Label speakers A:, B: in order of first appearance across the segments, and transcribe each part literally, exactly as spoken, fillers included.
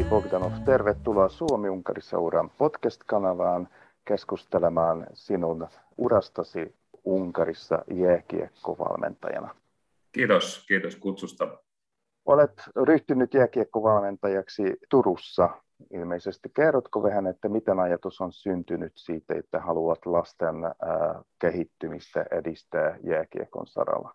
A: Bogdanov, tervetuloa Suomi-Unkari-seuran podcast-kanavaan keskustelemaan sinun urastasi Unkarissa jääkiekkovalmentajana.
B: Kiitos, kiitos kutsusta.
A: Olet ryhtynyt jääkiekkovalmentajaksi Turussa. Ilmeisesti kerrotko vähän, että miten ajatus on syntynyt siitä, että haluat lasten äh, kehittymistä edistää jääkiekon saralla?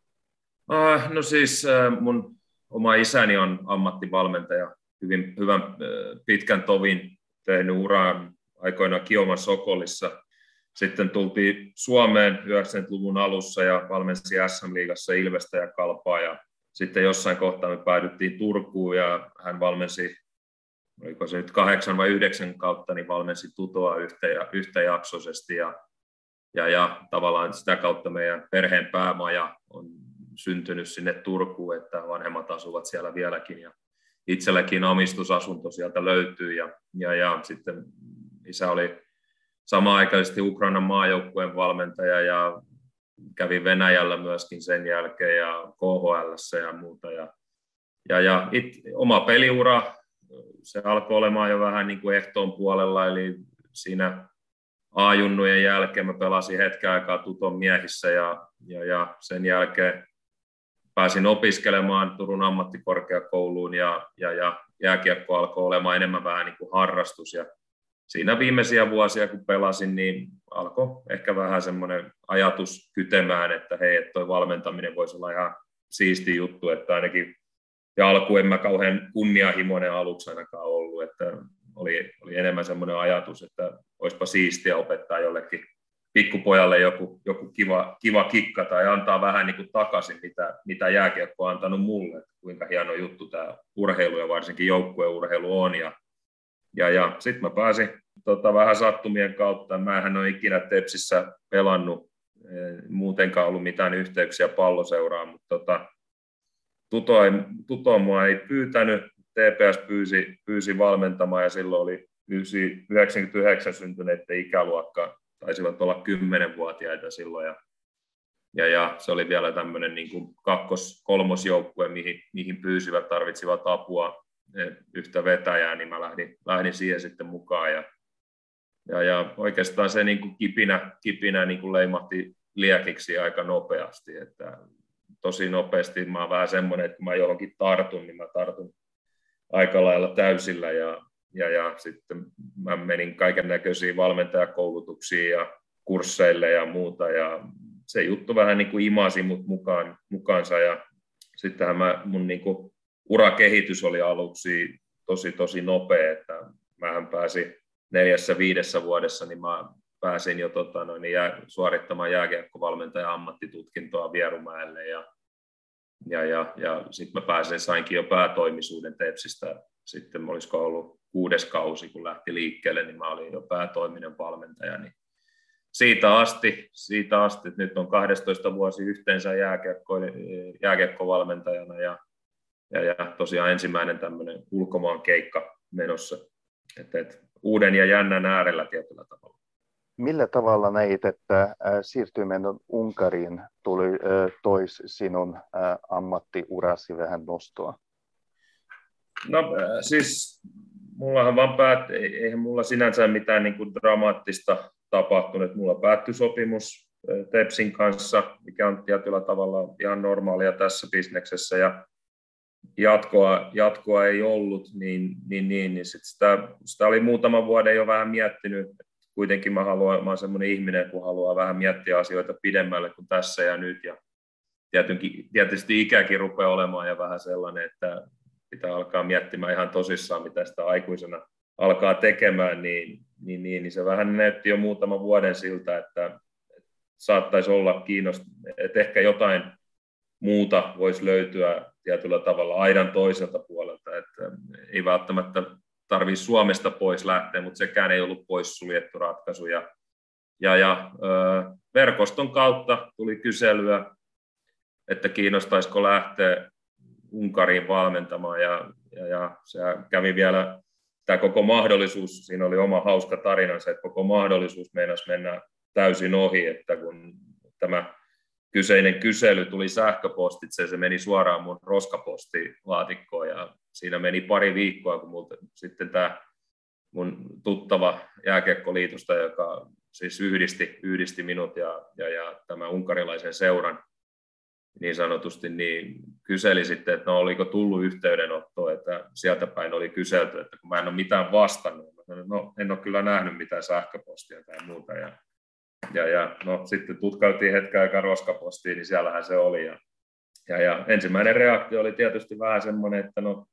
B: Uh, no siis uh, mun oma isäni on ammattivalmentaja, hyvin hyvän uh, pitkän tovin tehnyt uraan aikoinaan Kioman Sokolissa. Sitten tultiin Suomeen yhdeksänkymmentäluvun alussa ja valmensi S M-liigassa Ilvestä ja Kalpaa. Ja sitten jossain kohtaa me päädyttiin Turkuun ja hän valmensi, oliko se nyt kahdeksan vai yhdeksän kautta, niin valmensi Tutoa yhtä, yhtäjaksoisesti. Ja, ja, ja tavallaan sitä kautta meidän perheen päämaja on syntynyt sinne Turkuun, että vanhemmat asuvat siellä vieläkin. Ja itselläkin omistusasunto sieltä löytyy ja, ja, ja sitten isä oli samanaikaisesti Ukrainan maajoukkueen valmentaja ja kävi Venäjällä myöskin sen jälkeen ja K H L:ssä ja muuta. Ja, ja, ja it, oma peliura, se alkoi olemaan jo vähän niin kuin ehtoon puolella, eli siinä A-junnujen jälkeen mä pelasin hetken aikaa Tuton miehissä ja, ja, ja sen jälkeen pääsin opiskelemaan Turun ammattikorkeakouluun ja, ja, ja jääkiekko alkoi olemaan enemmän vähän niin kuin harrastus. Ja siinä viimeisiä vuosia, kun pelasin, niin alkoi ehkä vähän semmoinen ajatus kytemään, että hei, että toi valmentaminen voisi olla ihan siisti juttu, että ainakin ja alkuun en mä kauhean kunnianhimoinen aluksi ainakaan ollut, että oli, oli enemmän semmoinen ajatus, että olisipa siistiä opettaa jollekin pikkupojalle joku, joku kiva, kiva kikka tai antaa vähän niin kuin takaisin, mitä, mitä jääkiekko on antanut mulle, että kuinka hieno juttu tämä urheilu ja varsinkin joukkueurheilu on. Ja, ja, ja sitten mä pääsin tota, vähän sattumien kautta. Mä en ole ikinä Tepsissä pelannut, muutenkaan ollut mitään yhteyksiä palloseuraan, mutta tota, Tuto, ei, Tuto mua ei pyytänyt, T P S pyysi, pyysi valmentamaan ja silloin oli yhdeksänkymmentäyhdeksän syntyneiden ikäluokka, taisivat olla kymmenvuotiaita silloin ja, ja, ja se oli vielä tämmöinen niin kuin kakkos-kolmosjoukkue, mihin, mihin pyysivät, tarvitsivat apua yhtä vetäjää, niin mä lähdin, lähdin siihen sitten mukaan ja, ja, ja oikeastaan se niin kuin kipinä, kipinä niin kuin leimahti liekiksi aika nopeasti, että tosi nopeasti mä oon vähän semmoinen, että kun mä johonkin tartun, niin mä tartun aika lailla täysillä ja Ja, ja sitten mä menin kaiken näköisiin valmentajakoulutuksiin ja kursseille ja muuta. Ja se juttu vähän niin kuin imasi mut mukaan, mukaansa. Ja sittenhän mä, mun niin kuin urakehitys oli aluksi tosi, tosi nopea. Että mähän pääsin neljässä, viidessä vuodessa, niin mä pääsin jo tota, noin, jää, suorittamaan jääkiekkovalmentajan ammattitutkintoa Vierumäelle. Ja, ja, ja, ja sitten mä pääsin, sainkin jo päätoimisuuden Tepsistä. Sitten olisiko ollut kuudes kausi, kun lähti liikkeelle, niin mä olin jo päätoiminen valmentaja. Niin siitä asti, siitä asti, että nyt on kaksitoista vuosi yhteensä jääkiekko, jääkiekkovalmentajana ja, ja, ja tosiaan ensimmäinen tämmöinen ulkomaan keikka menossa. Et, et, uuden ja jännän äärellä tietyllä tavalla.
A: Millä tavalla näit, että siirtyminen Unkariin tuli tois sinun ammattiurasi vähän nostoa?
B: No siis mullahan vaan päät, eihän mulla sinänsä mitään niin kuin dramaattista tapahtunut. Mulla päättyi sopimus Tepsin kanssa, mikä on tietyllä tavalla ihan normaalia tässä bisneksessä ja jatkoa, jatkoa ei ollut, niin, niin, niin, niin sit sitä, sitä oli muutaman vuoden jo vähän miettinyt. Kuitenkin mä, haluan, mä olen semmoinen ihminen, kun haluaa vähän miettiä asioita pidemmälle kuin tässä ja nyt. Ja tietysti ikäkin rupeaa olemaan ja vähän sellainen, että pitää alkaa miettimään ihan tosissaan, mitä sitä aikuisena alkaa tekemään, niin, niin, niin, niin se vähän näytti jo muutaman vuoden siltä, että, että saattaisi olla kiinnostunut, että ehkä jotain muuta voisi löytyä tietyllä tavalla aidan toiselta puolelta, että ei välttämättä tarvitse Suomesta pois lähteä, mutta sekään ei ollut poissuljettu ratkaisu. Ja, ja, ja ö, verkoston kautta tuli kyselyä, että kiinnostaisiko lähteä Unkariin valmentamaan ja, ja, ja se kävi vielä, tämä koko mahdollisuus, siinä oli oma hauska tarinansa, että koko mahdollisuus meinasi mennä täysin ohi, että kun tämä kyseinen kysely tuli sähköpostitse, se meni suoraan mun roskapostilaatikkoon ja siinä meni pari viikkoa, kun multa sitten tämä mun tuttava jääkiekkoliitosta, joka siis yhdisti, yhdisti minut ja, ja, ja tämän unkarilaisen seuran niin sanotusti, niin kyseli sitten, että no oliko tullut yhteydenottoa, että sieltä päin oli kyselty, että kun mä en ole mitään vastannut, mä sanoin, no en ole kyllä nähnyt mitään sähköpostia tai muuta ja Ja, ja no, sitten tutkailtiin hetken aikaa roskapostiin, niin siellähän se oli. Ja, ja, ja ensimmäinen reaktio oli tietysti vähän semmoinen, että no,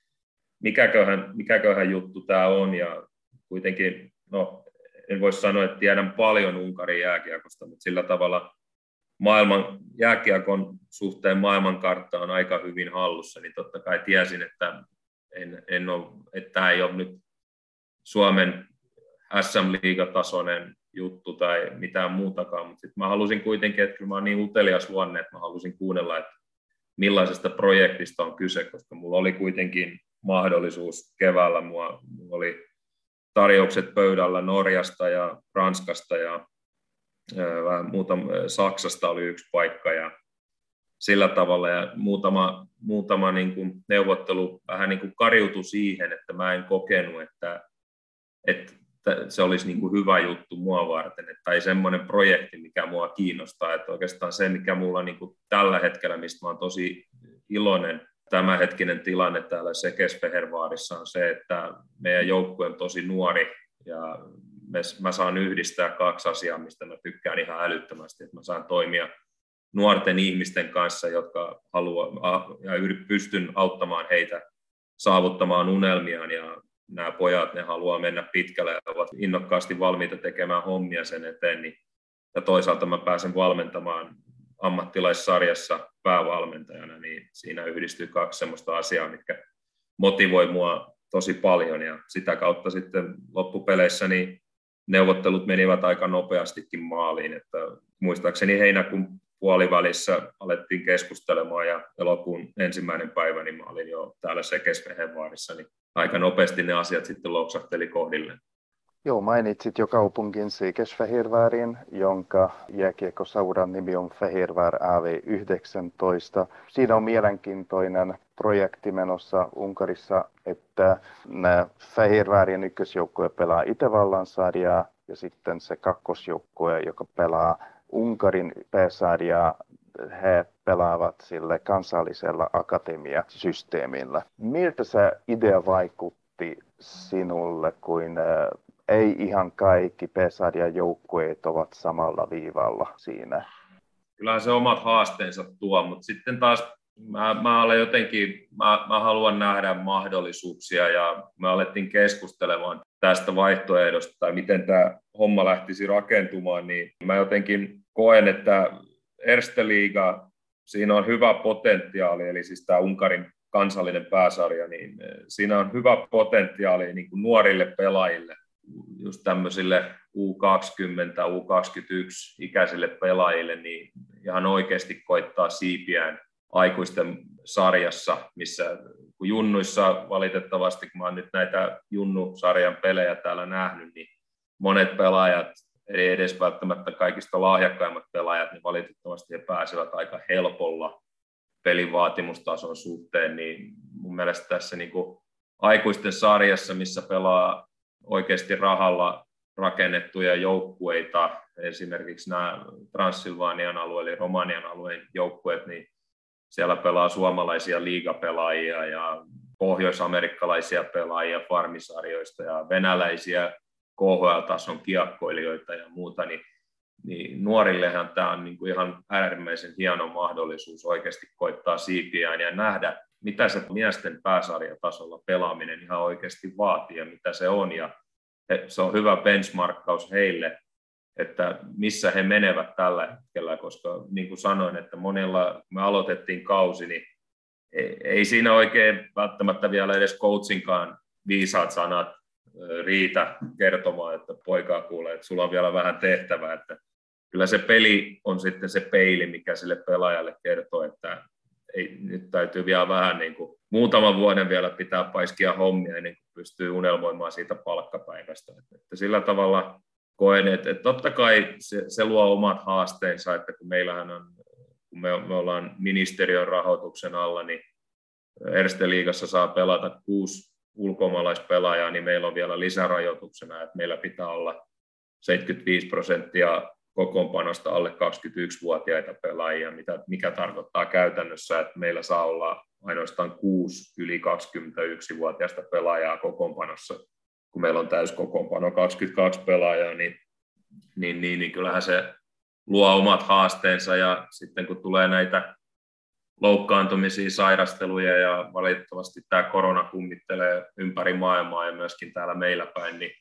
B: mikäköhän, mikäköhän juttu tämä on. Ja kuitenkin, no, en voi sanoa, että tiedän paljon Unkarin jääkiekosta, mutta sillä tavalla maailman, jääkiekon suhteen maailmankartta on aika hyvin hallussa, niin totta kai tiesin, että, en, en ole, että tämä ei ole nyt Suomen S M-liigatasoinen juttu tai mitään muutakaan, mutta sitten mä halusin kuitenkin, että mä oon niin utelias luonne, että mä halusin kuunnella, että millaisesta projektista on kyse, koska mulla oli kuitenkin mahdollisuus keväällä, mulla, mulla oli tarjoukset pöydällä Norjasta ja Ranskasta ja vähän muutama, Saksasta oli yksi paikka ja sillä tavalla ja muutama, muutama niin kuin neuvottelu vähän niin kuin kariutui siihen, että mä en kokenut, että, että se olisi niin kuin hyvä juttu mua varten, että, tai semmoinen projekti, mikä mua kiinnostaa, että oikeastaan se, mikä mulla niin kuin tällä hetkellä, mistä mä oon tosi iloinen, tämänhetkinen tilanne täällä Székesfehérvárissa on se, että meidän joukkue on tosi nuori ja mä saan yhdistää kaksi asiaa, mistä mä tykkään ihan älyttömästi, että mä saan toimia nuorten ihmisten kanssa, jotka haluaa ja pystyn auttamaan heitä saavuttamaan unelmiaan ja nämä pojat, ne haluaa mennä pitkälle ja ovat innokkaasti valmiita tekemään hommia sen eteen, niin, ja toisaalta mä pääsen valmentamaan ammattilaissarjassa päävalmentajana, niin siinä yhdistyy kaksi semmoista asiaa, mitkä motivoi mua tosi paljon, ja sitä kautta sitten loppupeleissä niin neuvottelut menivät aika nopeastikin maaliin, että muistaakseni heinäkuun puolivälissä alettiin keskustelemaan, ja elokuun ensimmäinen päivä, niin mä olin jo täällä Székesfehérvárissa, niin aika nopeasti ne asiat sitten loksahteli kohdille.
A: Joo, mainitsit jo kaupungin Székesfehérvárin, jonka jääkiekkoseuran nimi on Fehérvár A V yhdeksäntoista. Siinä on mielenkiintoinen projekti menossa Unkarissa, että Fehérvárin ykkösjoukkue pelaa Itävallan sarjaa ja sitten se kakkosjoukkue, joka pelaa Unkarin pääsarjaa, he pelaavat sille kansallisella akatemiasysteemillä. Miltä se idea vaikutti sinulle, kun ei ihan kaikki P-sarjan joukkueet ovat samalla viivalla siinä?
B: Kyllähän se omat haasteensa tuo, mutta sitten taas mä, mä olen jotenkin, mä, mä haluan nähdä mahdollisuuksia ja me alettiin keskustelemaan tästä vaihtoehdosta tai miten tämä homma lähtisi rakentumaan, niin mä jotenkin koen, että Erste Liiga, siinä on hyvä potentiaali, eli siis tämä Unkarin kansallinen pääsarja, niin siinä on hyvä potentiaali niin kuin nuorille pelaajille, just tämmöisille U kaksikymmentä, U kaksikymmentäyksi ikäisille pelaajille, niin ihan oikeasti koittaa siipiään aikuisten sarjassa, missä kun junnuissa valitettavasti, kun mä oon nyt näitä junnusarjan pelejä täällä nähnyt, niin monet pelaajat, ei edes välttämättä kaikista lahjakkaimmat pelaajat, niin valitettavasti he pääsevät aika helpolla pelin vaatimustason suhteen, niin mun mielestä tässä niin kuin aikuisten sarjassa, missä pelaa oikeasti rahalla rakennettuja joukkueita, esimerkiksi nämä Transilvanian alue, eli Romanian alueen joukkueet, niin siellä pelaa suomalaisia liigapelaajia ja pohjoisamerikkalaisia pelaajia farmisarjoista ja venäläisiä K H L-tason kiekkoilijoita ja muuta, niin, niin nuorillehan tämä on niin kuin ihan äärimmäisen hieno mahdollisuus oikeasti koittaa siipiään ja nähdä, mitä se miesten pääsarjatasolla pelaaminen ihan oikeasti vaatii ja mitä se on. Ja se on hyvä benchmarkkaus heille, että missä he menevät tällä hetkellä, koska niin kuin sanoin, että monilla me aloitettiin kausi, niin ei, ei siinä oikein välttämättä vielä edes coachinkaan viisaat sanat riitä kertomaan, että poikaa kuulee, että sulla on vielä vähän tehtävää, että kyllä se peli on sitten se peili, mikä sille pelaajalle kertoo, että ei, nyt täytyy vielä vähän niin kuin muutaman vuoden vielä pitää paiskia hommia ennen kuin pystyy unelmoimaan siitä palkkapäivästä. Että sillä tavalla koen, että, että totta kai se, se luo omat haasteensa, että kun meillähän on kun me, me ollaan ministeriön rahoituksen alla, niin Erste Liigassa saa pelata kuusi ulkomaalaispelaajaa, niin meillä on vielä lisärajoituksena, että meillä pitää olla seitsemänkymmentäviisi prosenttia kokoonpanosta alle kaksikymmentäyksivuotiaita pelaajia, mikä tarkoittaa käytännössä, että meillä saa olla ainoastaan kuusi yli kaksikymmentäyksivuotiaista pelaajaa kokoonpanossa. Kun meillä on täyskokoonpano kaksikymmentäkaksi pelaajaa, niin, niin, niin, niin kyllähän se luo omat haasteensa, ja sitten kun tulee näitä loukkaantumisia, sairasteluja, ja valitettavasti tämä korona kummittelee ympäri maailmaa ja myöskin täällä meillä päin, niin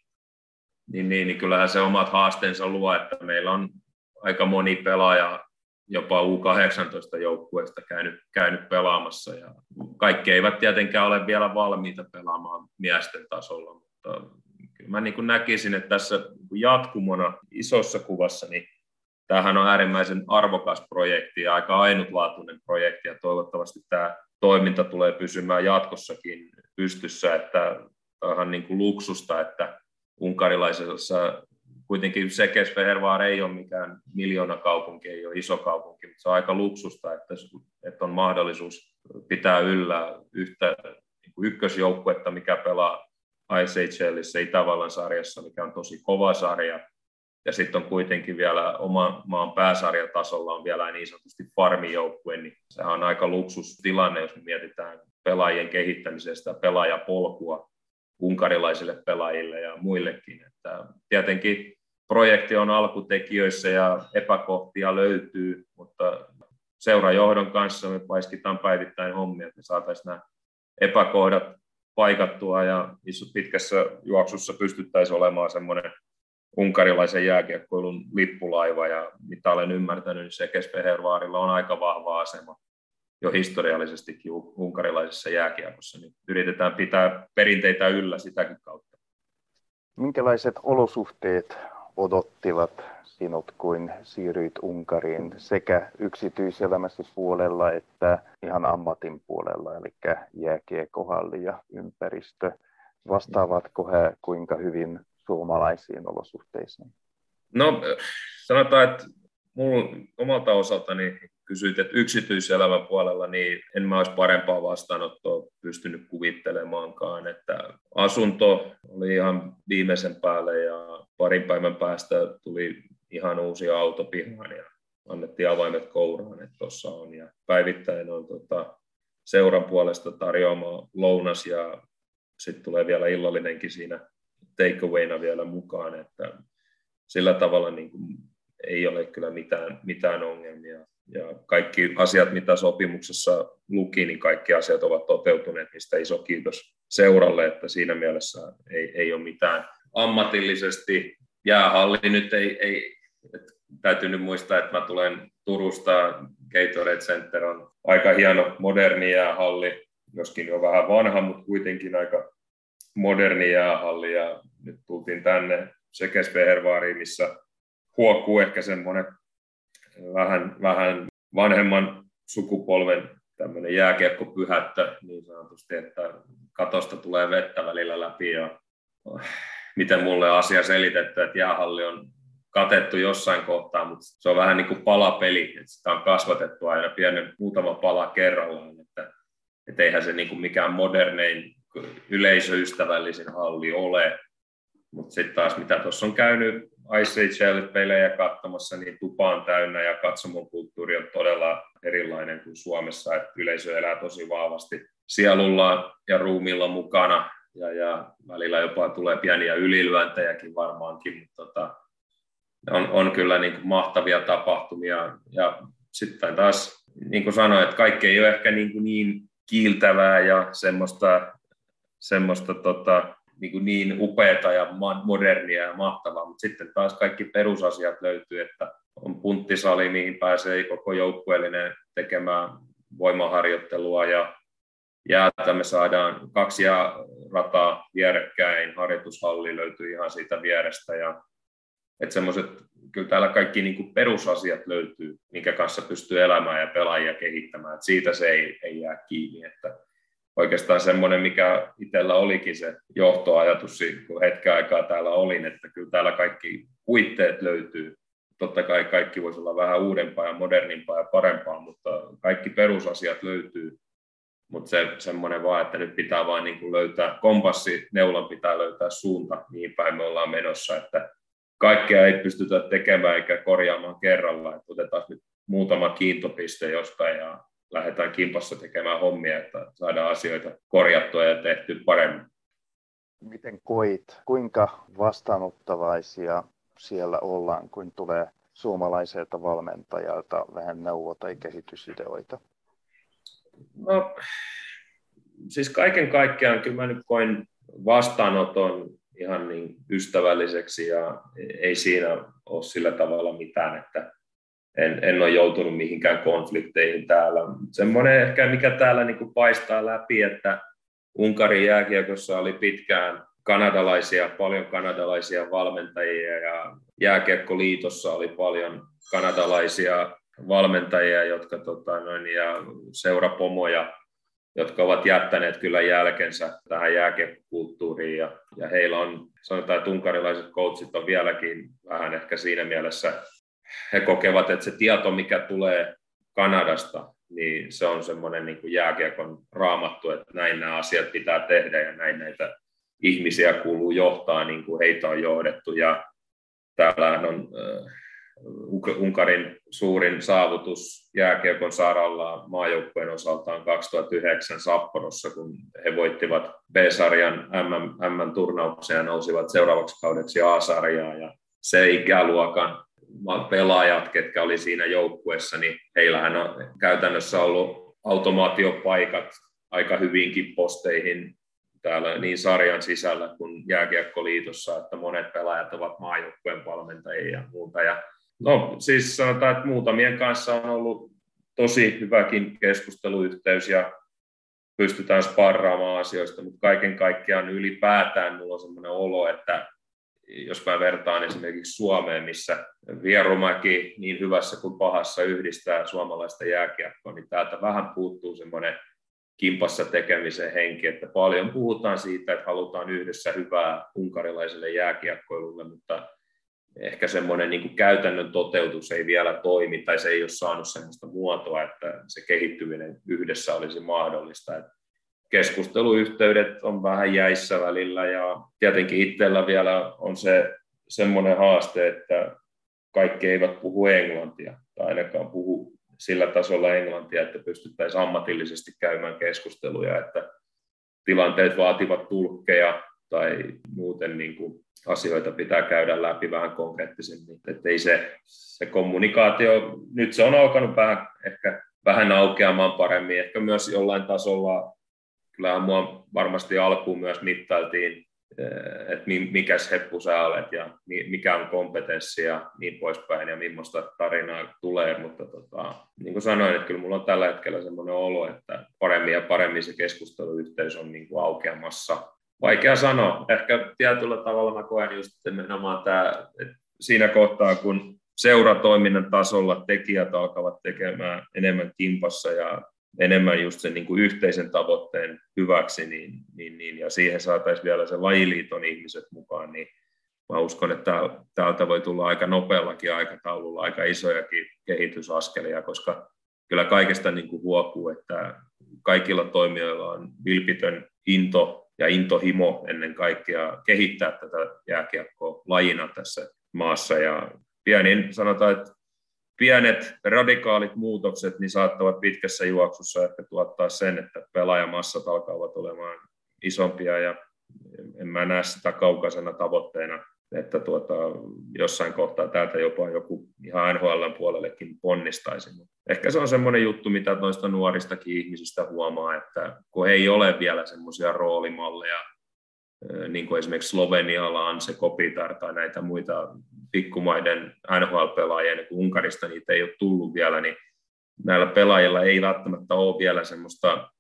B: Niin, niin, niin kyllähän se omat haasteensa luo, että meillä on aika moni pelaaja jopa U kahdeksantoista-joukkueesta käynyt, käynyt pelaamassa. Ja kaikki eivät tietenkään ole vielä valmiita pelaamaan miesten tasolla, mutta kyllä mä niin kuin näkisin, että tässä jatkumona isossa kuvassa, niin tämähän on äärimmäisen arvokas projekti ja aika ainutlaatuinen projekti, ja toivottavasti tämä toiminta tulee pysymään jatkossakin pystyssä, että tämä on niin kuin luksusta, että unkarilaisessa kuitenkin Székesfehérvár ei ole mikään miljoonakaupunki, ei ole iso kaupunki, mutta se on aika luksusta, että, että on mahdollisuus pitää yllä yhtä niin kuin ykkösjoukkuetta, mikä pelaa I S H L:ssä Itävallan sarjassa, mikä on tosi kova sarja, ja sitten on kuitenkin vielä oman maan pääsarjatasolla on vielä niin sanotusti farmijoukkue, niin sehän on aika luksustilanne, jos me mietitään pelaajien kehittämisestä, pelaajapolkua unkarilaisille pelaajille ja muillekin. Että tietenkin projekti on alkutekijöissä ja epäkohtia löytyy, mutta seurajohdon kanssa me paiskitaan päivittäin hommia, että me saataisiin nämä epäkohdat paikattua ja pitkässä juoksussa pystyttäisiin olemaan semmoinen unkarilaisen jääkiekkoilun lippulaiva, ja mitä olen ymmärtänyt, niin Székesfehérvárilla on aika vahva asema jo historiallisestikin unkarilaisessa jääkiekossa, niin yritetään pitää perinteitä yllä sitäkin kautta.
A: Minkälaiset olosuhteet odottivat sinut, kun siirryit Unkariin sekä yksityiselämässä puolella että ihan ammatin puolella, eli jääkiekkohalli ja ympäristö? Vastaavatko he kuinka hyvin suomalaisiin olosuhteisiin?
B: No sanotaan, että mulla omalta osaltani kysyit, että yksityiselämän puolella, niin en mä olisi parempaa vastaanottoa pystynyt kuvittelemaankaan, että asunto oli ihan viimeisen päälle ja parin päivän päästä tuli ihan uusi auto pihaan ja annettiin avaimet kouraan, että tuossa on, ja päivittäin on tota, seuran puolesta tarjoama lounas ja sitten tulee vielä illallinenkin siinä takeawayna vielä mukaan, että sillä tavalla niin kuin ei ole kyllä mitään, mitään ongelmia. Ja kaikki asiat, mitä sopimuksessa luki, niin kaikki asiat ovat toteutuneet, mistä iso kiitos seuralle, että siinä mielessä ei, ei ole mitään ammatillisesti. Jäähalli nyt ei, ei täytyy nyt muistaa, että mä tulen Turusta, Gatorade Center on aika hieno moderni jäähalli, joskin jo vähän vanha, mutta kuitenkin aika moderni jäähalli, ja nyt tultiin tänne Székesfehérváriin, missä huokuu ehkä semmoinen vähän, vähän vanhemman sukupolven tämmöinen jääkiekkopyhättö niin sanotusti, että katosta tulee vettä välillä läpi, ja miten mulle asia selitetty, että jäähalli on katettu jossain kohtaa, mutta se on vähän niin kuin palapeli, että sitä on kasvatettu aina pienen muutama pala kerrallaan, että, että eihän se niin kuin mikään modernein yleisöystävällisin halli ole, mutta sitten taas mitä tuossa on käynyt I C H L-pelejä katsomassa, niin tupa on täynnä ja katsomon kulttuuri on todella erilainen kuin Suomessa, että yleisö elää tosi vahvasti sielulla ja ruumiilla mukana, ja, ja välillä jopa tulee pieniä ylilyöntejäkin varmaankin, mutta tota, on, on kyllä niin kuin mahtavia tapahtumia, ja sitten taas niin kuin sanoin, että kaikki ei ole ehkä niin, kuin niin kiiltävää ja semmoista, semmoista tota, niin, kuin niin upeata ja modernia ja mahtavaa, mutta sitten taas kaikki perusasiat löytyy, että on punttisali, mihin pääsee koko joukkueellinen tekemään voimaharjoittelua, ja jäätä me saadaan kaksi rataa vierekkäin, harjoitushalli löytyy ihan siitä vierestä, ja että semmoiset, kyllä täällä kaikki niin kuin perusasiat löytyy, minkä kanssa pystyy elämään ja pelaajia kehittämään, että siitä se ei, ei jää kiinni, että oikeastaan semmoinen, mikä itsellä olikin se johtoajatus, kun hetken aikaa täällä olin, että kyllä täällä kaikki puitteet löytyy totta kai kaikki voisi olla vähän uudempaa ja modernimpaa ja parempaa, mutta kaikki perusasiat löytyy. Mutta se, semmoinen vaan, että nyt pitää vaan niin kuin löytää kompassi, neulan pitää löytää suunta, mihin päin me ollaan menossa, että kaikkea ei pystytä tekemään eikä korjaamaan kerralla, että otetaan nyt muutama kiintopiste jostain ja lähdetään kimpassa tekemään hommia, että saadaan asioita korjattua ja tehtyä paremmin.
A: Miten koit, kuinka vastaanottavaisia siellä ollaan, kun tulee suomalaiselta valmentajalta vähän neuvo- tai kehitysideoita?
B: No, siis kaiken kaikkiaan kyllä mä nyt koin vastaanoton ihan niin ystävälliseksi ja ei siinä ole sillä tavalla mitään, että en, en ole joutunut mihinkään konflikteihin täällä. Semmoinen ehkä mikä täällä niin kuin paistaa läpi, että Unkarin jääkiekossa oli pitkään kanadalaisia, paljon kanadalaisia valmentajia ja Jääkiekkoliitossa oli paljon kanadalaisia valmentajia, jotka tota, noin, ja seurapomoja, jotka ovat jättäneet kyllä jälkensä tähän jääkiekkokulttuuriin ja, ja heillä on, sanotaan, että unkarilaiset coachit on vieläkin vähän ehkä siinä mielessä, he kokevat, että se tieto, mikä tulee Kanadasta, niin se on semmoinen niin kuin jääkiekon raamattu, että näin nämä asiat pitää tehdä ja näin näitä ihmisiä kuuluu johtaa, niin kuin heitä on johdettu. Ja täällähän on äh, Unkarin suurin saavutus jääkiekon saralla maajoukkueen osaltaan kaksituhattayhdeksän Sapporossa, kun he voittivat B-sarjan M M-turnauksen ja nousivat seuraavaksi kaudeksi A-sarjaan. Ja se ikäluokan pelaajat, ketkä oli siinä joukkueessa, niin heillähän on käytännössä ollut automaatiopaikat aika hyvinkin posteihin täällä niin sarjan sisällä kuin Jääkiekkoliitossa, että monet pelaajat ovat maajoukkueen valmentajia ja muuta. Ja no siis sanotaan, että muutamien kanssa on ollut tosi hyväkin keskusteluyhteys ja pystytään sparraamaan asioista, mutta kaiken kaikkiaan ylipäätään minulla on sellainen olo, että jos mä vertaan esimerkiksi Suomeen, missä Vierumäki niin hyvässä kuin pahassa yhdistää suomalaista jääkiekkoa, niin täältä vähän puuttuu semmoinen kimpassa tekemisen henki, että paljon puhutaan siitä, että halutaan yhdessä hyvää unkarilaiselle jääkiekkoilulle, mutta ehkä semmoinen niin kuin käytännön toteutus ei vielä toimi tai se ei ole saanut semmoista muotoa, että se kehittyminen yhdessä olisi mahdollista. Keskusteluyhteydet on vähän jäissä välillä ja tietenkin itsellä vielä on se semmoinen haaste, että kaikki eivät puhu englantia tai ainakaan puhu sillä tasolla englantia, että pystyttäisiin ammatillisesti käymään keskusteluja, että tilanteet vaativat tulkkeja tai muuten niin kuin asioita pitää käydä läpi vähän konkreettisemmin. Että ei se, se kommunikaatio, nyt se on alkanut vähän, ehkä vähän aukeamaan paremmin, ehkä myös jollain tasolla. Kyllähän mua varmasti alkuun myös mittailtiin, että mikäs heppu sä olet ja mikä on kompetenssi ja niin poispäin ja millaista tarinaa tulee, mutta tota, niin kuin sanoin, että kyllä mulla on tällä hetkellä semmoinen olo, että paremmin ja paremmin se keskusteluyhteys on niin kuin aukeamassa. Vaikea sanoa, ehkä tietyllä tavalla mä koen just nimenomaan tämä, että siinä kohtaa kun seuratoiminnan tasolla tekijät alkavat tekemään enemmän kimpassa ja enemmän just sen niin kuin yhteisen tavoitteen hyväksi, niin, niin, niin, ja siihen saataisiin vielä se lajiliiton ihmiset mukaan, niin mä uskon, että täältä voi tulla aika nopeallakin aikataululla aika isojakin kehitysaskelia, koska kyllä kaikesta niin kuin huokuu, että kaikilla toimijoilla on vilpitön into ja intohimo ennen kaikkea kehittää tätä jääkiekkoa lajina tässä maassa, ja pienin sanotaan, että pienet radikaalit muutokset niin saattavat pitkässä juoksussa ehkä tuottaa sen, että pelaajamassat alkavat olemaan isompia ja en mä näe sitä kaukaisena tavoitteena, että tuota, jossain kohtaa täältä jopa joku ihan N H L:n puolellekin ponnistaisi. Ehkä se on semmoinen juttu, mitä noista nuoristakin ihmisistä huomaa, että kun ei ole vielä semmoisia roolimalleja, niin kuin esimerkiksi Slovenialla Anse Kopitar tai näitä muita pikkumaiden N H L-pelaajia, niin kuin Unkarista niitä ei ole tullut vielä, niin näillä pelaajilla ei välttämättä ole vielä semmoista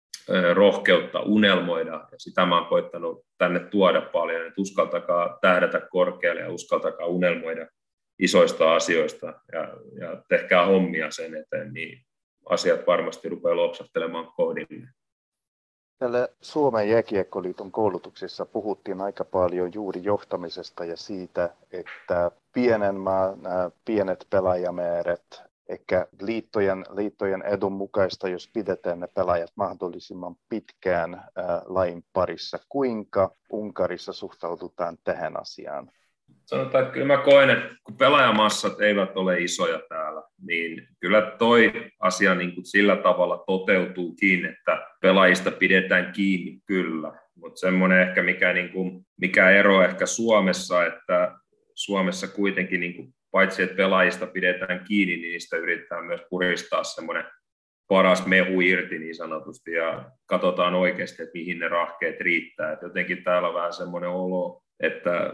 B: rohkeutta unelmoida, ja sitä mä oon koittanut tänne tuoda paljon, että uskaltakaa tähdätä korkealle ja uskaltakaa unelmoida isoista asioista ja, ja tehkää hommia sen eteen, niin asiat varmasti rupeaa lopsahtelemaan kohdilleen.
A: Tällä Suomen Jääkiekkoliiton koulutuksessa puhuttiin aika paljon juuri johtamisesta ja siitä, että pienen maan, äh, pienet pelaajamäärät, ehkä liittojen, liittojen edun mukaista, jos pidetään ne pelaajat mahdollisimman pitkään äh, lain parissa. Kuinka Unkarissa suhtaudutaan tähän asiaan?
B: Sanotaan, että kyllä mä koen, että kun pelaajamassat eivät ole isoja täällä, niin kyllä toi asia niin kuin sillä tavalla toteutuukin, että pelaajista pidetään kiinni kyllä. Mutta semmoinen ehkä mikä, niin kuin, mikä ero ehkä Suomessa, että Suomessa kuitenkin niin kuin, paitsi että pelaajista pidetään kiinni, niin niistä yritetään myös puristaa semmoinen paras mehu irti niin sanotusti ja katsotaan oikeasti, että mihin ne rahkeet riittää. Et jotenkin täällä on vähän semmoinen olo, että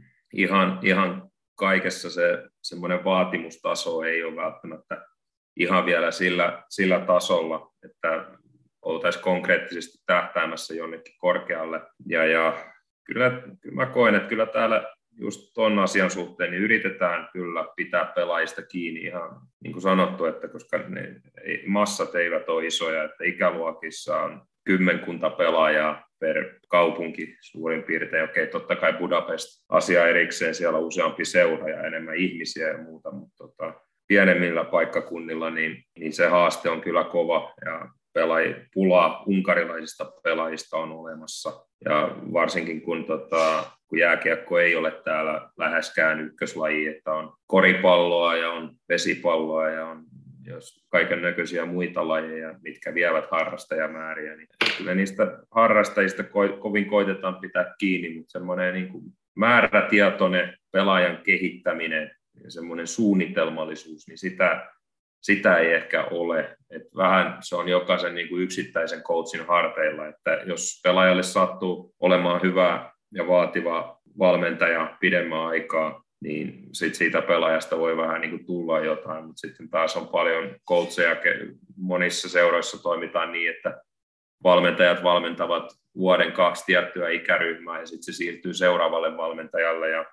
B: Ihan, ihan kaikessa se semmoinen vaatimustaso ei ole välttämättä ihan vielä sillä, sillä tasolla, että oltaisiin konkreettisesti tähtäämässä jonnekin korkealle. Ja, ja kyllä, kyllä mä koen, että kyllä täällä just ton asian suhteen niin yritetään kyllä pitää pelaajista kiinni ihan niin kuin sanottu, että koska ne massat eivät ole isoja, että ikäluokissa on kymmenkunta pelaajaa per kaupunki suurin piirtein. Okei, totta kai Budapest asia erikseen, siellä on useampi seura ja enemmän ihmisiä ja muuta, mutta tota, pienemmillä paikkakunnilla niin, niin se haaste on kyllä kova ja pelaaji, pulaa unkarilaisista pelaajista on olemassa. Ja varsinkin kun, tota, kun jääkiekko ei ole täällä läheskään ykköslaji, että on koripalloa ja on vesipalloa ja on jos kaiken näköisiä muita lajeja, mitkä vievät harrastajamääriä, niin kyllä niistä harrastajista ko- kovin koitetaan pitää kiinni, mutta semmoinen niin kuin määrätietoinen pelaajan kehittäminen ja semmoinen suunnitelmallisuus, niin sitä, sitä ei ehkä ole. Et vähän se on jokaisen niin kuin yksittäisen coachin harteilla, että jos pelaajalle sattuu olemaan hyvä ja vaativa valmentaja pidemmän aikaa, niin sit siitä pelaajasta voi vähän niin kuin tulla jotain, mutta sitten taas on paljon coacheja, monissa seuroissa toimitaan niin, että valmentajat valmentavat vuoden kaksi tiettyä ikäryhmää ja sitten se siirtyy seuraavalle valmentajalle ja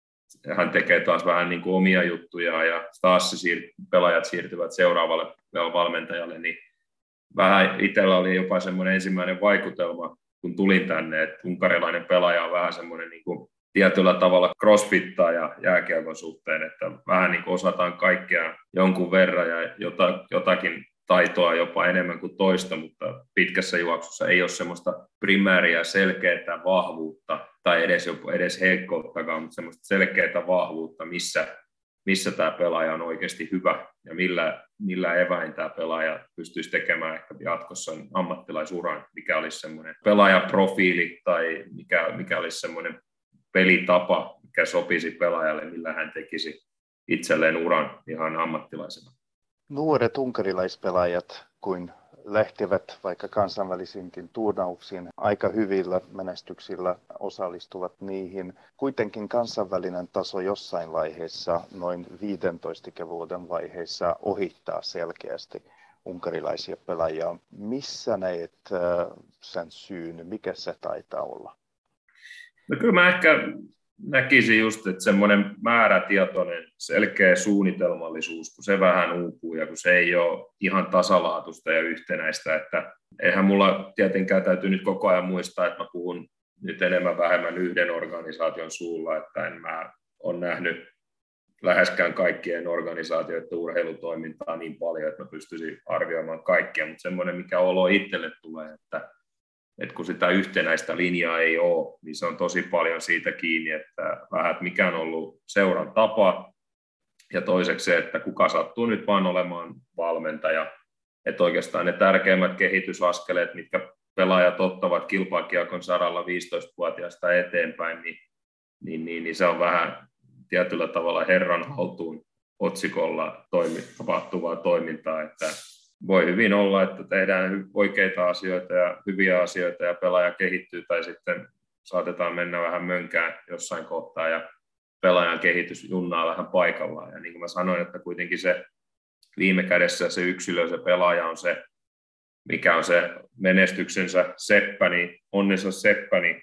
B: hän tekee taas vähän niin kuin omia juttuja ja taas se siir- pelaajat siirtyvät seuraavalle valmentajalle, niin vähän itsellä oli jopa semmoinen ensimmäinen vaikutelma, kun tulin tänne, että unkarilainen pelaaja on vähän semmoinen niin kuin tietyllä tavalla crossfittaa ja jääkiekon suhteen, että vähän niin kuin osataan kaikkea jonkun verran ja jotakin taitoa jopa enemmän kuin toista, mutta pitkässä juoksussa ei ole semmoista primääriä selkeää vahvuutta tai edes, edes heikkouttakaan, mutta semmoista selkeää vahvuutta, missä, missä tämä pelaaja on oikeasti hyvä ja millä, millä eväin tämä pelaaja pystyisi tekemään ehkä jatkossa ammattilaisuran, mikä olisi semmoinen pelaajaprofiili tai mikä, mikä olisi semmoinen pelitapa, mikä sopisi pelaajalle, millä hän tekisi itselleen uran ihan ammattilaisena.
A: Nuoret unkarilaispelaajat, kun lähtevät vaikka kansainvälisinkin turnauksiin, aika hyvillä menestyksillä osallistuvat niihin. Kuitenkin kansainvälinen taso jossain vaiheessa, noin viidentoista vuoden vaiheessa, ohittaa selkeästi unkarilaisia pelaajia. Missä näet sen syyn? Mikä se taitaa olla?
B: No kyllä mä ehkä näkisin just, että semmoinen määrätietoinen, selkeä suunnitelmallisuus, kun se vähän uupuu ja kun se ei ole ihan tasalaatusta ja yhtenäistä, että eihän mulla tietenkään täytyy nyt koko ajan muistaa, että mä puhun nyt enemmän vähemmän yhden organisaation suulla, että en mä ole nähnyt läheskään kaikkien organisaatioiden urheilutoimintaa niin paljon, että mä pystyisin arvioimaan kaikkia, mutta semmoinen, mikä olo itselle tulee, että että kun sitä yhtenäistä linjaa ei ole, niin se on tosi paljon siitä kiinni, että vähän, että mikä on ollut seuran tapa, ja toiseksi se, että kuka sattuu nyt vaan olemaan valmentaja. Että oikeastaan ne tärkeimmät kehitysaskeleet, mitkä pelaajat ottavat kilpakiekon saralla viisitoistavuotiaasta eteenpäin, niin, niin, niin, niin se on vähän tietyllä tavalla herran haltuun otsikolla toimi, tapahtuvaa toimintaa, että voi hyvin olla, että tehdään oikeita asioita ja hyviä asioita ja pelaaja kehittyy tai sitten saatetaan mennä vähän mönkään jossain kohtaa ja pelaajan kehitys junnaa vähän paikallaan. Ja niin kuin mä sanoin, että kuitenkin se viime kädessä se yksilö, se pelaaja on se, mikä on se menestyksensä seppä, niin onnensa seppä, niin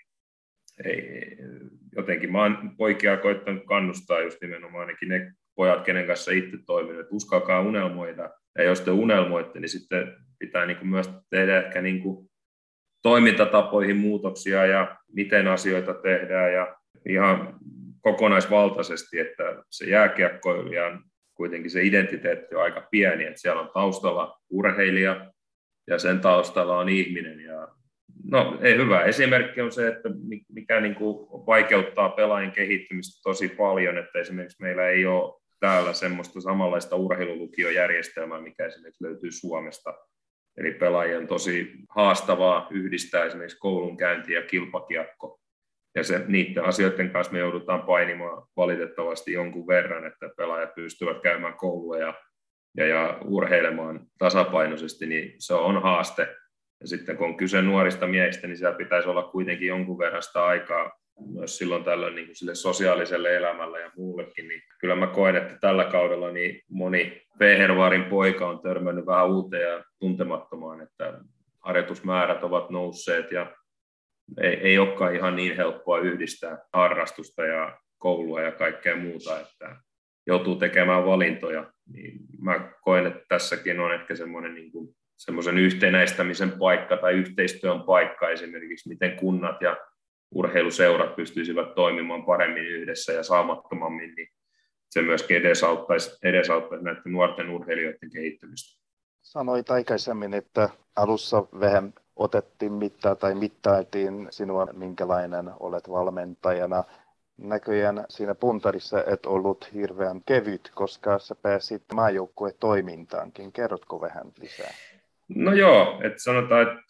B: ei, jotenkin mä oon poikia koittanut kannustaa just nimenomaan ainakin ne pojat, kenen kanssa itse toiminut, että uskalkaa unelmoida. Ja jos te unelmoitte, niin sitten pitää niin kuin myös tehdä ehkä niin kuin toimintatapoihin muutoksia ja miten asioita tehdään ja ihan kokonaisvaltaisesti, että se jääkiekkoilija kuitenkin se identiteetti on aika pieni, että siellä on taustalla urheilija ja sen taustalla on ihminen. Ja no, ei, hyvä esimerkki on se, että mikä niin kuin vaikeuttaa pelaajien kehittymistä tosi paljon, että esimerkiksi meillä ei ole täällä semmoista samanlaista urheilulukiojärjestelmää, mikä esimerkiksi löytyy Suomesta. Eli pelaajien on tosi haastavaa yhdistää esimerkiksi koulunkäynti ja kilpakiekko. Ja se, niiden asioiden kanssa me joudutaan painimaan valitettavasti jonkun verran, että pelaajat pystyvät käymään koulua ja, ja, ja urheilemaan tasapainoisesti, niin se on haaste. Ja sitten kun on kyse nuorista miehistä, niin siellä pitäisi olla kuitenkin jonkun verran sitä aikaa myös silloin tällöin niin kuin sille sosiaaliselle elämälle ja muullekin. Niin kyllä mä koen, että tällä kaudella niin moni Fehervaarin poika on törmännyt vähän uuteen ja tuntemattomaan, että harjoitusmäärät ovat nousseet ja ei, ei olekaan ihan niin helppoa yhdistää harrastusta ja koulua ja kaikkea muuta, että joutuu tekemään valintoja. Niin mä koen, että tässäkin on ehkä semmoinen niin kuin semmoisen yhtenäistämisen paikka tai yhteistyön paikka esimerkiksi, miten kunnat ja urheiluseurat pystyisivät toimimaan paremmin yhdessä ja saamattomammin, niin se myöskin edesauttaisi, edesauttaisi näiden nuorten urheilijoiden kehittymistä.
A: Sanoit aikaisemmin, että alussa vähän otettiin mittaa tai mittailtiin sinua, minkälainen olet valmentajana. Näköjään siinä puntarissa et ollut hirveän kevyt, koska sä pääsit maajoukkueen toimintaankin. Kerrotko vähän lisää?
B: No joo, että sanotaan, että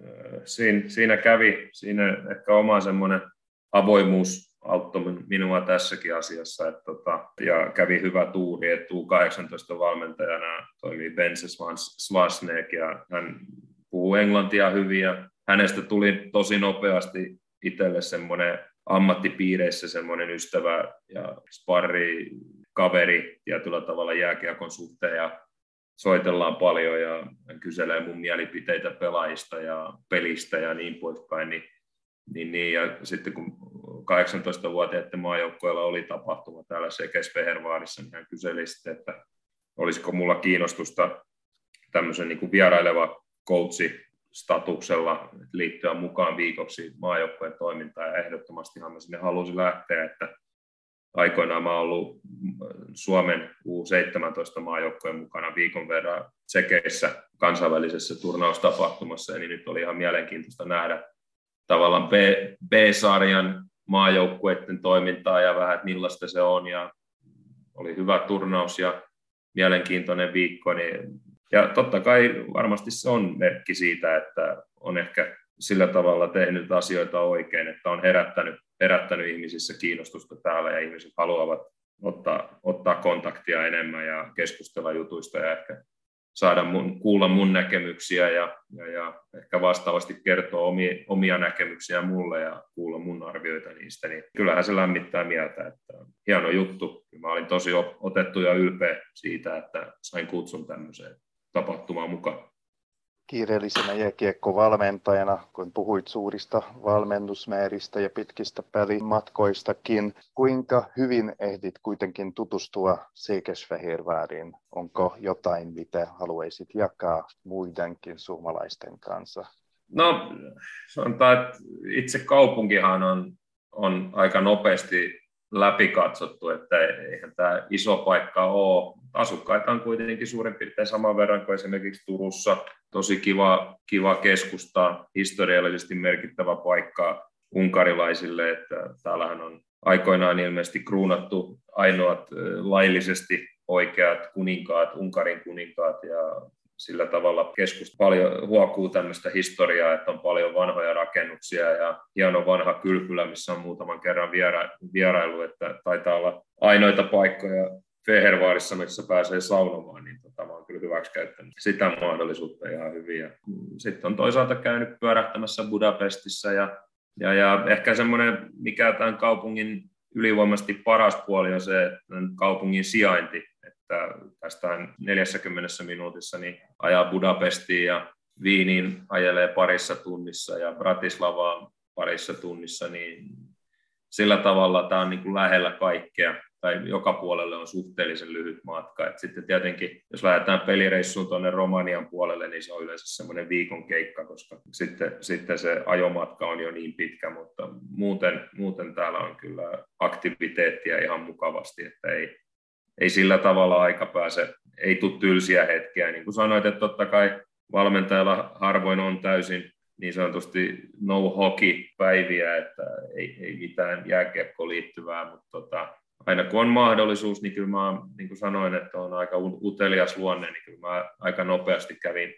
B: siinä, siinä kävi, siinä ehkä oma semmoinen avoimuus auttoi minua tässäkin asiassa, että tota, ja kävi hyvä tuuri, että U kahdeksantoista-valmentajana toimii Bence Svasnek ja hän puhuu englantia hyvin ja hänestä tuli tosi nopeasti itselle semmoinen ammattipiireissä semmoinen ystävä ja sparri, kaveri tietyllä tavalla jääkiekon suhteen ja soitellaan paljon ja hän kyselee mun mielipiteitä pelaajista ja pelistä ja niin poispäin. Niin, niin, niin. Ja sitten kun kahdeksantoistavuotiaiden maajoukkoilla oli tapahtuma täällä Sekes Fehervaarissa, niin hän kyseli sitten, että olisiko mulla kiinnostusta tämmöisen niin kuin vieraileva coachi statuksella liittyä mukaan viikoksi maajoukkojen toimintaan. Ja ehdottomastihan mä sinne halusin lähteä, että aikoinaan mä oon ollut Suomen U seitsemäntoista maajoukkojen mukana viikon verran Tsekeissä kansainvälisessä turnaustapahtumassa, eli nyt oli ihan mielenkiintoista nähdä tavallaan B, B-sarjan maajoukkueiden toimintaa ja vähän, että millaista se on, ja oli hyvä turnaus ja mielenkiintoinen viikko, niin, ja totta kai varmasti se on merkki siitä, että on ehkä sillä tavalla tehnyt asioita oikein, että on herättänyt, herättänyt ihmisissä kiinnostusta täällä ja ihmiset haluavat ottaa, ottaa kontaktia enemmän ja keskustella jutuista ja ehkä saada mun, kuulla mun näkemyksiä ja, ja, ja ehkä vastaavasti kertoa omia, omia näkemyksiä mulle ja kuulla mun arvioita niistä, niin kyllähän se lämmittää mieltä, että hieno juttu. Mä olin tosi otettu ja ylpeä siitä, että sain kutsun tämmöiseen tapahtumaan mukaan.
A: Kiireellisenä jääkiekkovalmentajana, kun puhuit suurista valmennusmääristä ja pitkistä pelimatkoistakin, kuinka hyvin ehdit kuitenkin tutustua Sekes Fehervaariin? Onko jotain, mitä haluaisit jakaa muidenkin suomalaisten kanssa?
B: No, sanotaan, että itse kaupunkihan on, on aika nopeasti läpikatsottu, että eihän tämä iso paikka ole. Asukkaita on kuitenkin suurin piirtein saman verran kuin esimerkiksi Turussa. Tosi kiva, kiva keskusta, historiallisesti merkittävä paikka unkarilaisille, että täällähän on aikoinaan ilmeisesti kruunattu ainoat laillisesti oikeat kuninkaat, Unkarin kuninkaat, ja sillä tavalla keskusta paljon huokuu tämmöistä historiaa, että on paljon vanhoja rakennuksia ja hieno vanha kylpylä, missä on muutaman kerran viera, vierailu, että taitaa olla ainoita paikkoja Fehervaarissa, missä pääsee saunomaan, niin tota, mä oon kyllä hyväksikäyttänyt sitä mahdollisuutta ihan hyvin. Ja sitten on toisaalta käynyt pyörähtämässä Budapestissa ja, ja, ja ehkä semmoinen, mikä tämän kaupungin ylivoimaisesti paras puoli on se, että kaupungin sijainti, että tästä neljässäkymmenessä minuutissa niin ajaa Budapestiin ja Viiniin ajelee parissa tunnissa ja Bratislavaan parissa tunnissa, niin sillä tavalla tämä on niin kuin lähellä kaikkea. tai joka puolelle on suhteellisen lyhyt matka. Et sitten tietenkin, jos lähdetään pelireissuun tuonne Romanian puolelle, niin se on yleensä semmoinen viikon keikka, koska sitten, sitten se ajomatka on jo niin pitkä, mutta muuten, muuten täällä on kyllä aktiviteettia ihan mukavasti, että ei, ei sillä tavalla aika pääse, ei tule tylsiä hetkiä. Niin kuin sanoit, että totta kai valmentajalla harvoin on täysin niin sanotusti no-hockey-päiviä, että ei, ei mitään jääkiekkoon liittyvää, mutta tota, aina kun on mahdollisuus, niin kyllä mä, niin kuin sanoin, että on aika utelias luonne, niin kyllä mä aika nopeasti kävin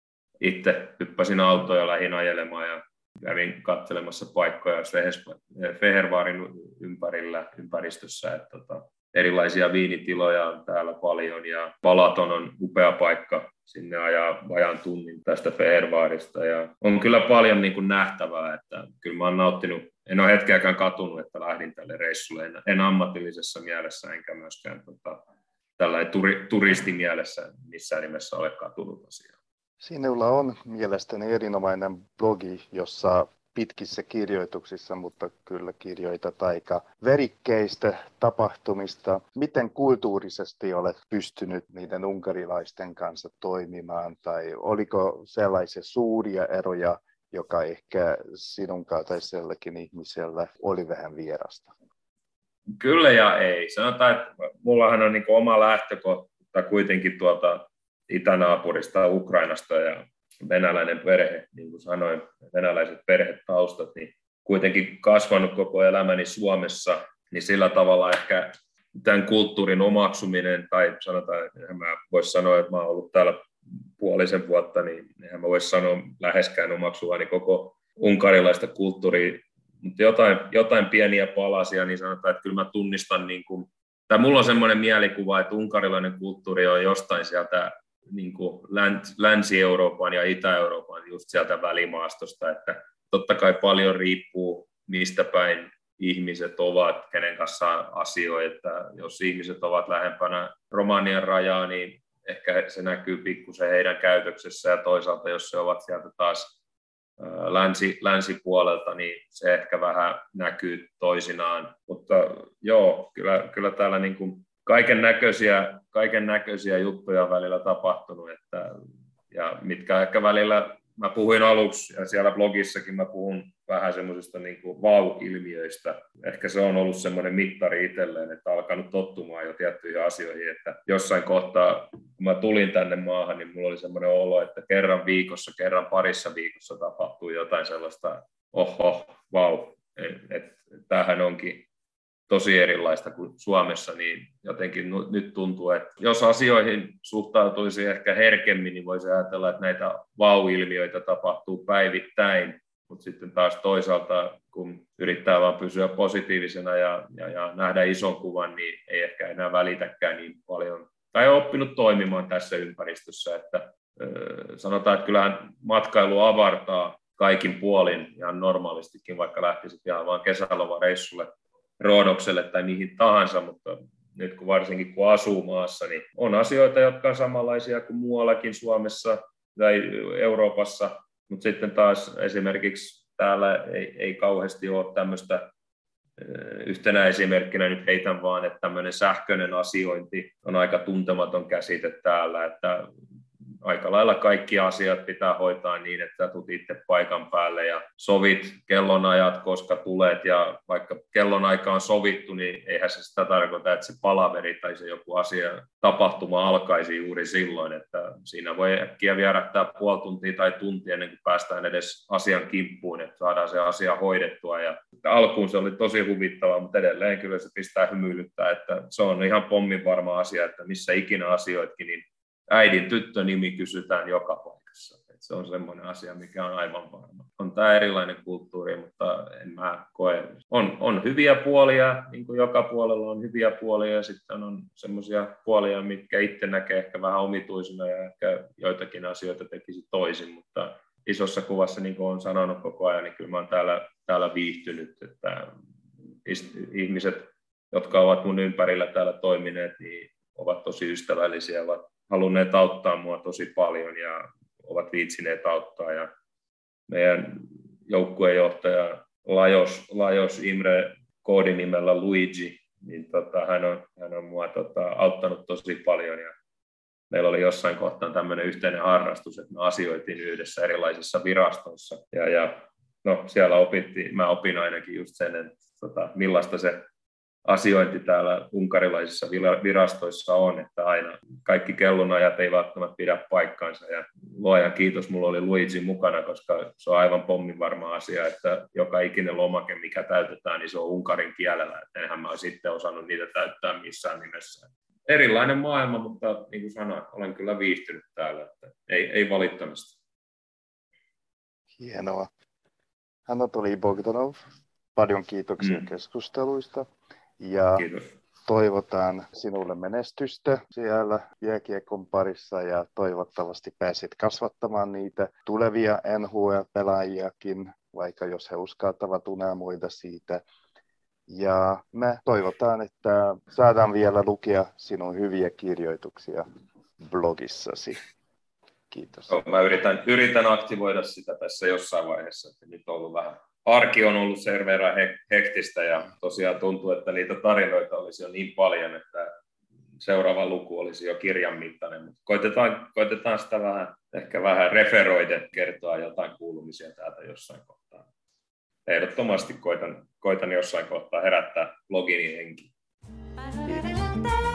B: itse, hyppäsin autoon ja lähdin ajelemaan ja kävin katselemassa paikkoja Fehervaarin ympärillä, ympäristössä, että tota, erilaisia viinitiloja on täällä paljon ja Balaton on upea paikka sinne ajaa vajaan tunnin tästä Fehervaarista ja on kyllä paljon niin kuin nähtävää, että kyllä mä oon nauttinut, en ole hetkeäkään katunut, että lähdin tälle reissulle, en, en ammatillisessa mielessä enkä myöskään tota, tällainen turi, turistimielessä missään nimessä ole katunut asiaa.
A: Sinulla on mielestäni erinomainen blogi, jossa pitkissä kirjoituksissa, mutta kyllä kirjoitat aika verikkeistä tapahtumista. Miten kulttuurisesti olet pystynyt niiden unkarilaisten kanssa toimimaan, tai oliko sellaisia suuria eroja, joka ehkä sinun kaltaisellakin ihmisellä oli vähän vierasta?
B: Kyllä ja ei. Sanotaan, että mullahan on niin kuin oma lähtökohta kuitenkin tuolta itänaapurista, Ukrainasta ja venäläinen perhe, niin kuin sanoin, venäläiset perhetaustat, niin kuitenkin kasvanut koko elämäni Suomessa, niin sillä tavalla ehkä tämän kulttuurin omaksuminen, tai sanotaan, että mä voisi sanoa, että mä oon ollut täällä puolisen vuotta, niin eihän mä voisi sanoa läheskään omaksuvani koko unkarilaista kulttuuria, mutta jotain, jotain pieniä palasia, niin sanotaan, että kyllä mä tunnistan, niin kuin, tai mulla on semmoinen mielikuva, että unkarilainen kulttuuri on jostain sieltä niin kuin Länsi-Euroopan ja Itä-Euroopan just sieltä välimaastosta, että totta kai paljon riippuu mistä päin ihmiset ovat, kenen kanssa asioi, että jos ihmiset ovat lähempänä Romanian rajaa, niin ehkä se näkyy pikkusen heidän käytöksessä ja toisaalta jos se ovat sieltä taas länsi, länsipuolelta, niin se ehkä vähän näkyy toisinaan, mutta joo, kyllä, kyllä täällä niin kuin kaiken näköisiä, kaiken näköisiä juttuja on välillä tapahtunut, että, ja mitkä ehkä välillä, mä puhuin aluksi, ja siellä blogissakin mä puhun vähän semmoisista niin kuin vau-ilmiöistä. Ehkä se on ollut semmoinen mittari itselleen, että alkanut tottumaan jo tiettyihin asioihin, että jossain kohtaa, kun mä tulin tänne maahan, niin mulla oli semmoinen olo, että kerran viikossa, kerran parissa viikossa tapahtuu jotain sellaista, oho, vau, että tämähän onkin tosi erilaista kuin Suomessa, niin jotenkin nyt tuntuu, että jos asioihin suhtautuisi ehkä herkemmin, niin voisi ajatella, että näitä vau-ilmiöitä tapahtuu päivittäin, mutta sitten taas toisaalta, kun yrittää vaan pysyä positiivisena ja, ja, ja nähdä ison kuvan, niin ei ehkä enää välitäkään niin paljon, tai ole oppinut toimimaan tässä ympäristössä, että ö, sanotaan, että kyllähän matkailu avartaa kaikin puolin ihan normaalistikin, vaikka lähtisit ihan vaan kesälomareissulle Roodokselle tai mihin tahansa, mutta nyt kun varsinkin kun asuu maassa, niin on asioita, jotka on samanlaisia kuin muuallakin Suomessa tai Euroopassa, mutta sitten taas esimerkiksi täällä ei, ei kauheasti ole tämmöistä, yhtenä esimerkkinä nyt heitän vaan, että tämmöinen sähköinen asiointi on aika tuntematon käsite täällä, että aika lailla kaikki asiat pitää hoitaa niin, että tulet itse paikan päälle ja sovit kellonajat, koska tulet, ja vaikka kellonaika on sovittu, niin eihän se sitä tarkoita, että se palaveri tai se joku asia, tapahtuma alkaisi juuri silloin, että siinä voi äkkiä vierähtää puoli tuntia tai tuntia ennen kuin päästään edes asian kimppuun, että saadaan se asia hoidettua, ja alkuun se oli tosi huvittavaa, mutta edelleen kyllä se pistää hymyilyttää, että se on ihan pomminvarma asia, että missä ikinä asioitkin, niin äidin tyttönimi kysytään joka paikassa. Et se on semmoinen asia, mikä on aivan varma. On tämä erilainen kulttuuri, mutta en mä koe. On, on hyviä puolia, niin kuin joka puolella on hyviä puolia, ja sitten on semmoisia puolia, mitkä itse näkee ehkä vähän omituisina, ja ehkä joitakin asioita tekisi toisin, mutta isossa kuvassa, niin kuin olen sanonut koko ajan, niin kyllä mä oon täällä, täällä viihtynyt, että ihmiset, jotka ovat mun ympärillä täällä toimineet, niin ovat tosi ystävällisiä, ovat halunneet auttaa mua tosi paljon ja ovat viitsineet auttaa. Ja meidän joukkuejohtaja Lajos, Lajos Imre koodinimellä Luigi, niin tota, hän, on, hän on mua tota, auttanut tosi paljon. Ja meillä oli jossain kohtaa tämmöinen yhteinen harrastus, että me asioitiin yhdessä erilaisissa virastoissa. Ja, ja no, siellä opittiin, mä opin ainakin just sen, että tota, millaista se asiointi täällä unkarilaisissa virastoissa on, että aina kaikki kellonajat ei välttämättä pidä paikkaansa. Ja luojan kiitos, mulla oli Luigi mukana, koska se on aivan pommin varma asia, että joka ikinen lomake, mikä täytetään, niin se on unkarin kielellä. Että enhän mä sitten osannut niitä täyttää missään nimessä. Erilainen maailma, mutta niin kuin sanoin, olen kyllä viihtynyt täällä, että ei, ei valittamista.
A: Hienoa. Anatoli Bogdanov, paljon kiitoksia mm. keskusteluista. Ja
B: Kiitos.
A: Toivotaan sinulle menestystä siellä jääkiekon parissa ja toivottavasti pääset kasvattamaan niitä tulevia N H L-pelaajiakin, vaikka jos he uskaltavat unelmoida siitä. Ja me toivotaan, että saadaan vielä lukea sinun hyviä kirjoituksia blogissasi. Kiitos.
B: Joo, mä yritän, yritän aktivoida sitä tässä jossain vaiheessa, että nyt on ollut vähän. Arki on ollut sen verran hektistä ja tosiaan tuntuu, että niitä tarinoita olisi jo niin paljon, että seuraava luku olisi jo kirjan mittainen. Mutta koitetaan, koitetaan sitä vähän, ehkä vähän referoiden kertoa jotain kuulumisia täältä jossain kohtaa. Ehdottomasti koitan, koitan jossain kohtaa herättää blogini henki.